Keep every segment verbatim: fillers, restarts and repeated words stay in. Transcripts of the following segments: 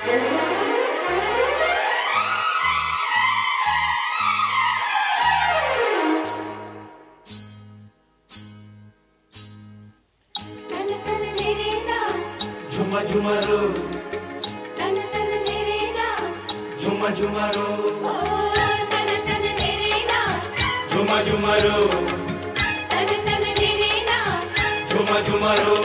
झुमा झुमा रो, तन तन तेरे नाम, झुमा झुमा रो, ओ तन तन तेरे नाम, झुमा झुमा रो, तन तन तेरे नाम, झुमा झुमा रो।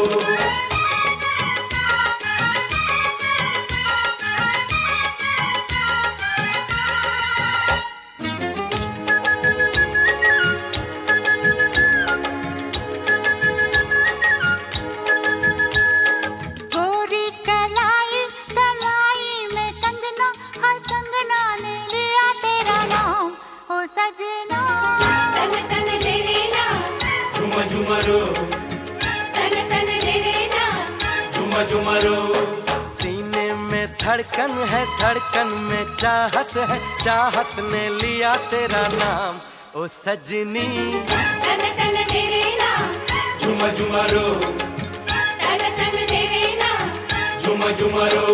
झुमा रो, तन तन तेरे नाम, झुमा झुमा रो। सीने में धड़कन है, धड़कन में चाहत है, चाहत ने लिया तेरा नाम ओ सजनी। तन तन तेरे नाम, झुमा झुमा रो, तन तन तेरे नाम, झुमा झुमा रो।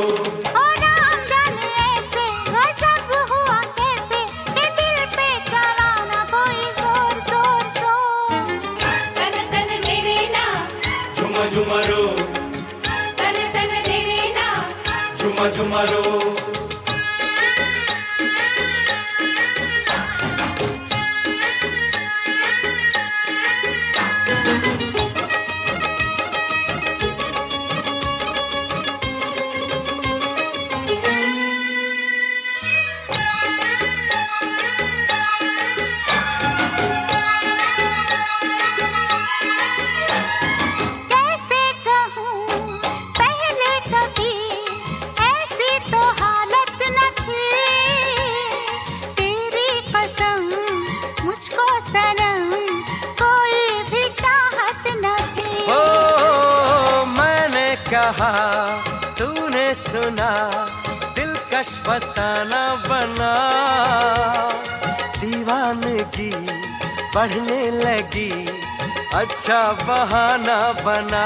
झुमा रो, तन तन तेरे नाम, झुमा झुमा रो। कहा तूने सुना, दिलकश फसाना बना, दीवानगी बढ़ने लगी, अच्छा बहाना बना।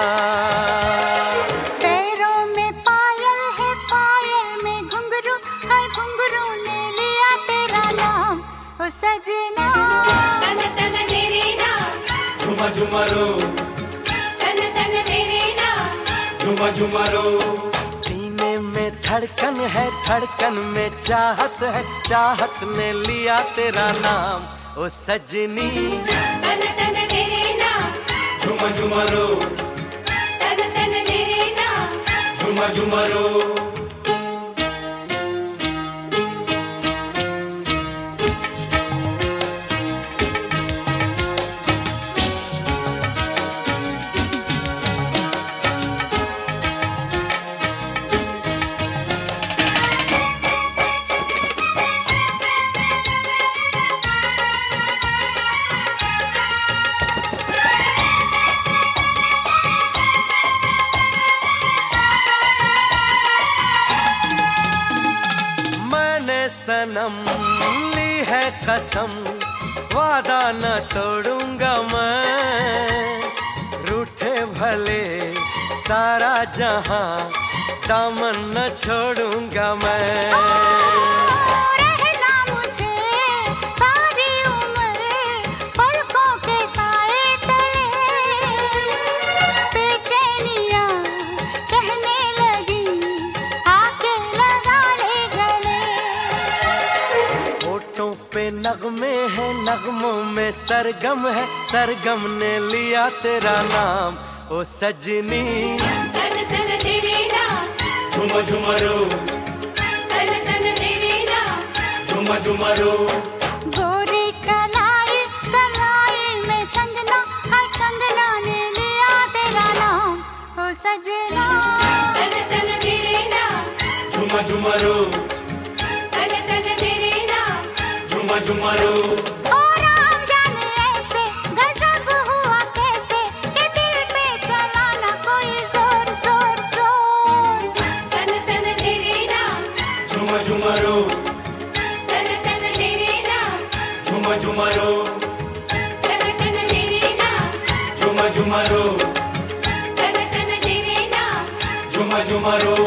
पैरों में पायल है, पायल में घुंघरू है, घुंघरू ने लिया तेरा नाम ओ सजना। तन तन तेरे नाम, झुमा झुमा रो, तन तन तेरे नाम, झुमा झुमा रो। सीने में धड़कन है, धड़कन में चाहत है, चाहत ने लिया तेरा नाम ओ सजनी। तन तन तेरे नाम, झुमा झुमा रो, तन तन तेरे नाम, झुमा झुमा रो। सनम ली है कसम, वादा न तोड़ूंगा मैं, रूठे भले सारा जहां, दामन न छोड़ूंगा मैं। पे नगमे है, नगमों में सरगम है, सरगम ने लिया तेरा नाम ओ सजनी। तन तन तेरे नाम, झुमा झुमा रो, तन तन तेरे नाम, झुमा झुमा रो। गोरी कलाई कलाई में कंगना है, कंगना ने लिया तेरा नाम ओ सजना। तन तन तेरे नाम, झुमा झुमा रो, तन तन तेरे नाम, झुमा झुमा रो। और राम जाने ऐसे गजब हुआ कैसे, कि दिल पे चला ना कोई जोर जोर जोर। तन तन तेरे नाम, झुमा झुमा रो, तन तन तेरे नाम, झुमा झुमा रो, तन तन तेरे नाम, झुमा झुमा रो, तन तन तेरे नाम, झुमा झुमा रो।